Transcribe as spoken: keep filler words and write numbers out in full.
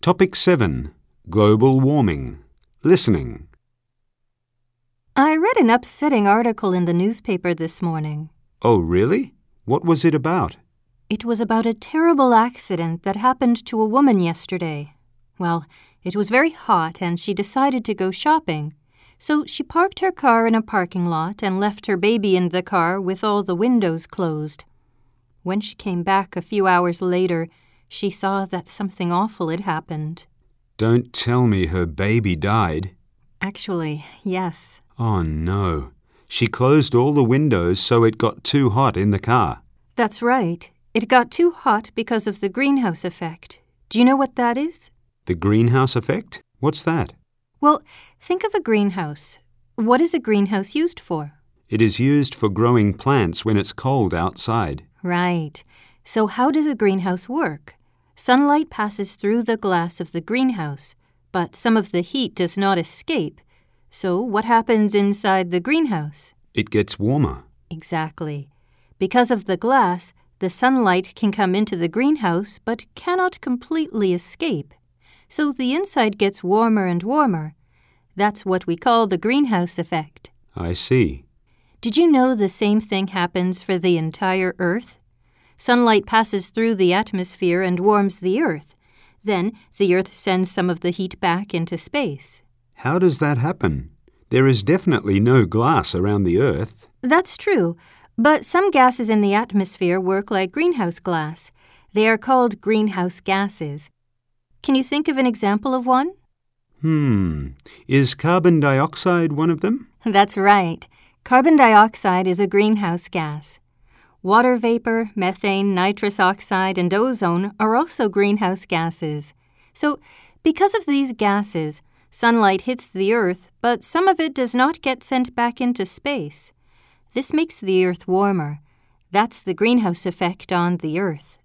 Topic seven. Global warming. Listening. I read an upsetting article in the newspaper this morning. Oh, really? What was it about? It was about a terrible accident that happened to a woman yesterday. Well, it was very hot and she decided to go shopping. So she parked her car in a parking lot and left her baby in the car with all the windows closed. When she came back a few hours later, she saw that something awful had happened. Don't tell me her baby died. Actually, yes. Oh, no. She closed all the windows so it got too hot in the car. That's right. It got too hot because of the greenhouse effect. Do you know what that is? The greenhouse effect? What's that? Well, think of a greenhouse. What is a greenhouse used for? It is used for growing plants when it's cold outside. Right. So how does a greenhouse work? Sunlight passes through the glass of the greenhouse, but some of the heat does not escape. So what happens inside the greenhouse? It gets warmer. Exactly. Because of the glass, the sunlight can come into the greenhouse but cannot completely escape. So the inside gets warmer and warmer. That's what we call the greenhouse effect. I see. Did you know the same thing happens for the entire Earth? Sunlight passes through the atmosphere and warms the Earth. Then the Earth sends some of the heat back into space. How does that happen? There is definitely no glass around the Earth. That's true, but some gases in the atmosphere work like greenhouse glass. They are called greenhouse gases. Can you think of an example of one? Hmm. Is carbon dioxide one of them? That's right. Carbon dioxide is a greenhouse gas. Water vapor, methane, nitrous oxide, and ozone are also greenhouse gases. So, because of these gases, sunlight hits the Earth, but some of it does not get sent back into space. This makes the Earth warmer. That's the greenhouse effect on the Earth.